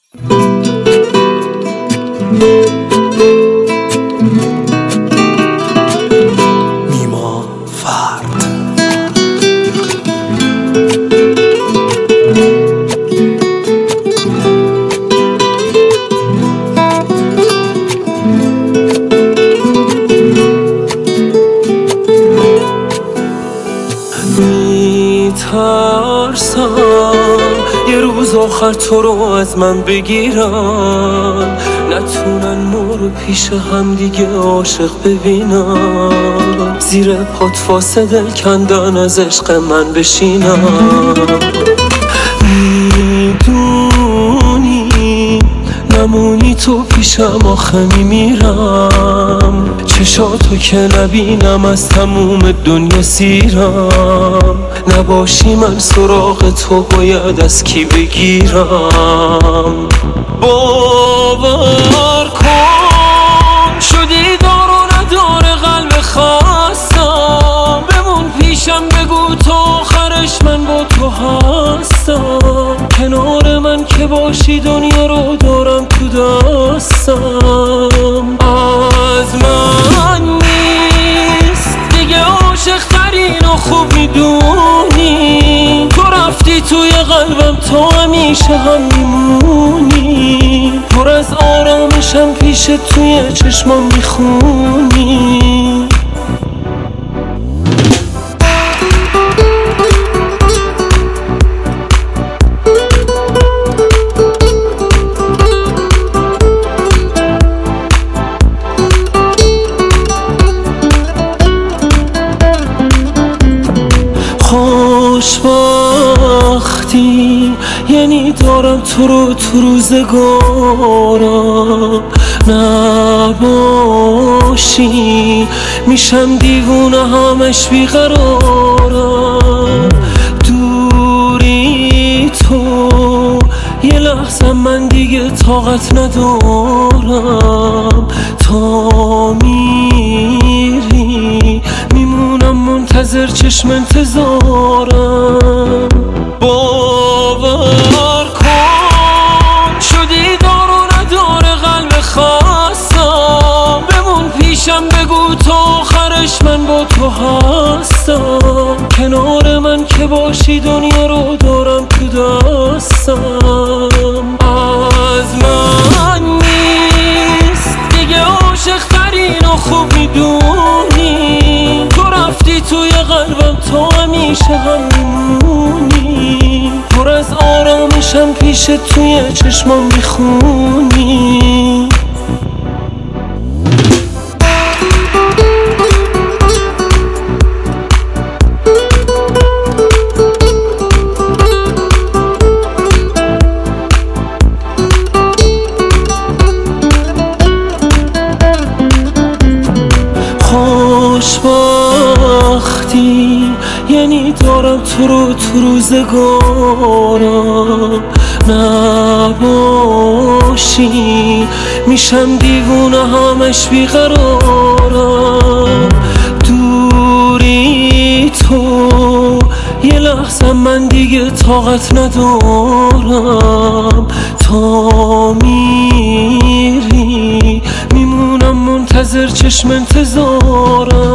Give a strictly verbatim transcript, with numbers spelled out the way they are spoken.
نیما فرد میترسم یه روز آخر تو رو از من بگیرن، نتونن ما رو پیش هم دیگه عاشق ببینن، زیر پات فاسه دل کندن از عشق من بشینن. میدونی نمونی تو پیشم آخه میمیرم، چشاتو که نبینم از تموم دنیا سیرم، نباشی من سراغ تو باید از کی بگیرم. باور کن شدی دار و نداره قلب خواستم، بمون پیشم بگو تا آخرش من با تو هستم، کنار من که باشی دنیا رو دارم تو دستم. از من نیست دیگه عاشق ترین و خوب میدونی، تو رفتی توی قلبم تو همیشه هم میمونی، پر از آرامشم پیش توی چشمام میخونی. خوشبختی یعنی دارم تو رو تو روزگارم، نباشی میشم دیوونه همش بیقرارم. دوری تو یه لحظه من دیگه طاقت ندارم، تا میری میمونم منتظر چشم انتظارم. باور کن شدی دار و نداره قلب خواستم، بمون پیشم بگو تا آخرش من با تو هستم، کنار من که باشی دنیا رو دارم تو دستم. از من نیست دیگه عاشق ترین و خوب میدونی، تو رفتی توی قلبم تو همیشه هم میمونی، پر از آرامشم پیش توی چشمام میخونی. خوشبختی یعنی دارم تو رو تو روزگارم، نباشی میشم دیوونه همش بیقرارم. دوری تو یه لحظه من دیگه طاقت ندارم، تا میری میمونم منتظر چشم انتظارم.